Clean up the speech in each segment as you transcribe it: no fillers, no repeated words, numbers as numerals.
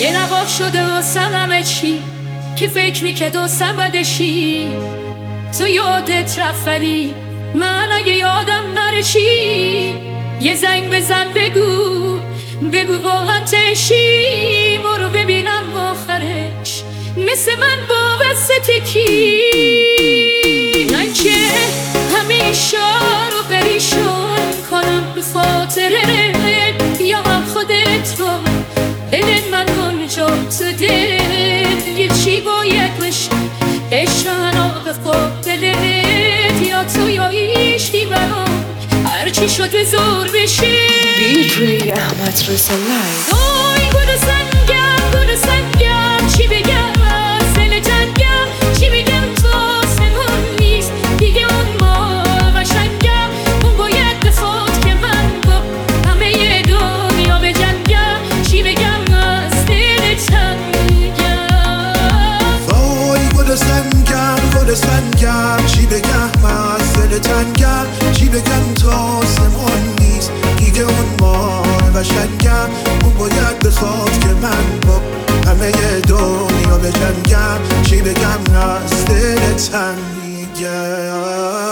یه نقاب شده واسم همه چی که فکر میکرد واسم بدشی. تو یادت رفت ولی من اگه یادم نره چی؟ یه زنگ بزن بگو واقعا تشی. برو ببینم آخرش مثل من وابسته کی؟ من که همیشه رو پریشان کنم به خاطره یا هم خودت رو دلت من اونجا تو دل یه چی باید بشه اشتنا به خود دلت یا تو یا ایشتی برام هرچی شد به زور بشه. DJ احمد رضا لایو. وای گل سنگم چی بگم از دل جنگم چی بگم تو آسمون نیست دیگه اون ما قشنگم اون باید بخواد که من با همه دنیا بجنگم چی بگم از دل تنگم. وای گل سنگم چی بگم از دل تنگم چی بگم تو آسمون نیست دیگه اون ما قشنگم اون باید بخواد که من با همه دنیا بجنگم چی بگم از دل تنگم.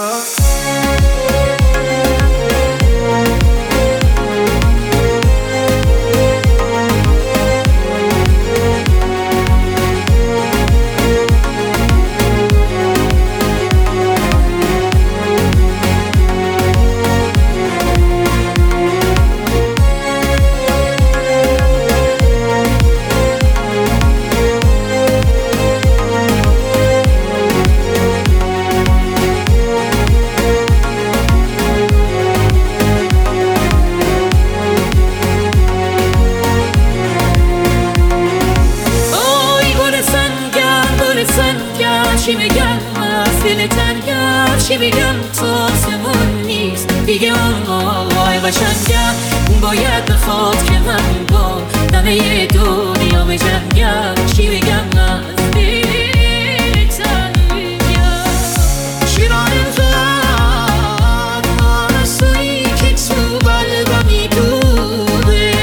چی بگم از دل تنگم چی بگم تو آسمون نیست دیگه اون آقای قشنگم اون باید بخواد که من با همه دنیا بجنگم چی بگم از دل تنگم. چرا اینقدر آرزویی که تو قلبم میدوده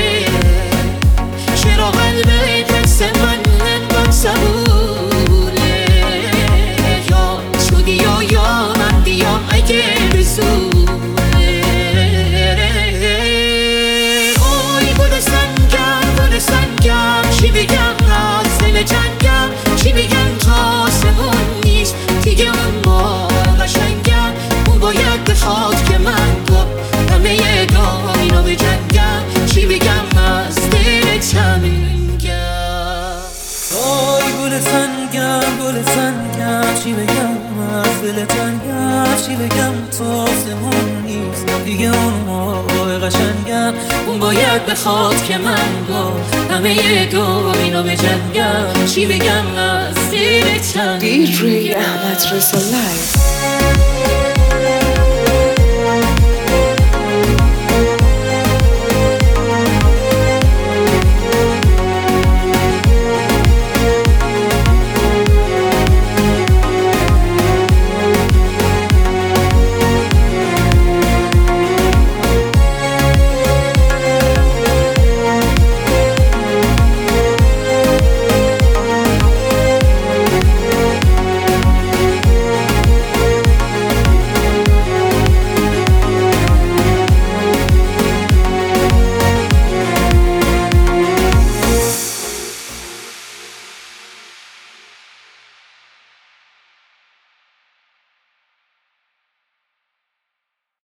چرا قلبت حس من انقدر صبور اگه بزوره. اوی گل سنگم چی بگم از دل جنگم چی بگم تو آسمون نیست دیگه اون ما قشنگم اون باید بخواد که من با همه دنیا بجنگم چی بگم از دل تنگم. اوی گل سنگم چی بگم از دل تنگم چی بگم تو آسمون نیست دیگه اون موقع قشنگم اون باید بخواد که من با همه دنیا بجنگم چی بگم از دل تنگم. DJ احمد رضا لایو.